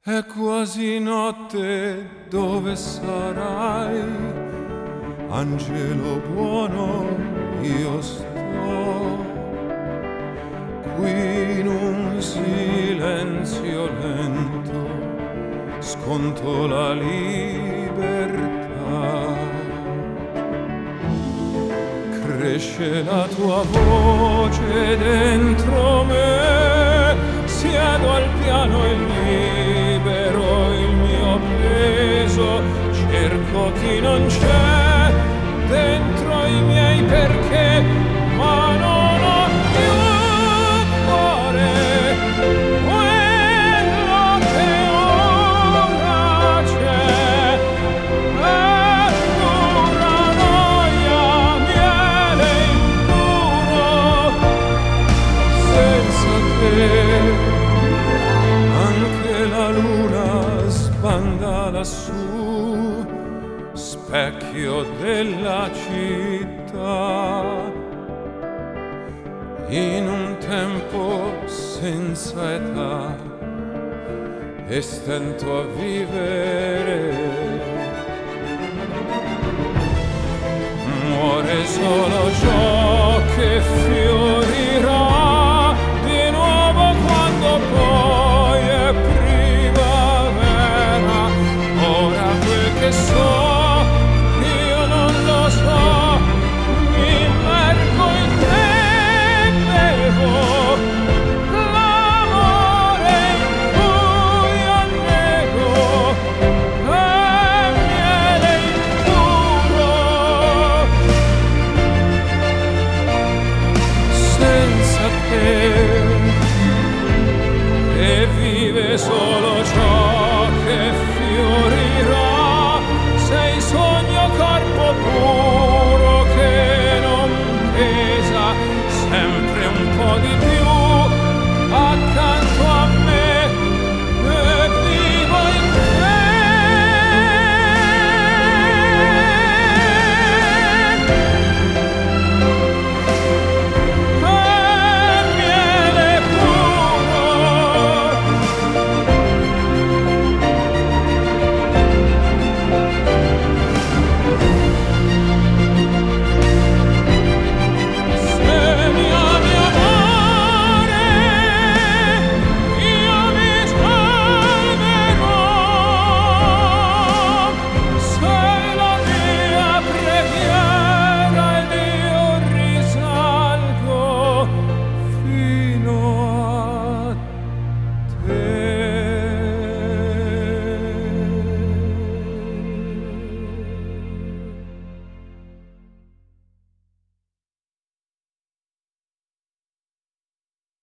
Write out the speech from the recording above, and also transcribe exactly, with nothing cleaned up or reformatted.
È quasi notte, dove sarai? Angelo buono, io sto qui in un silenzio lento, sconto la libertà. Cresce la tua voce dentro me, siedo al piano e libero il mio peso, cerco chi non c'è dentro i miei perché, ma non ho più cuore, quello che ora c'è è pura noia, miele impuro, senza te anche la luna sbanda lassù, specchio della città, in un tempo senza età e stento a vivere. Muore solo ciò che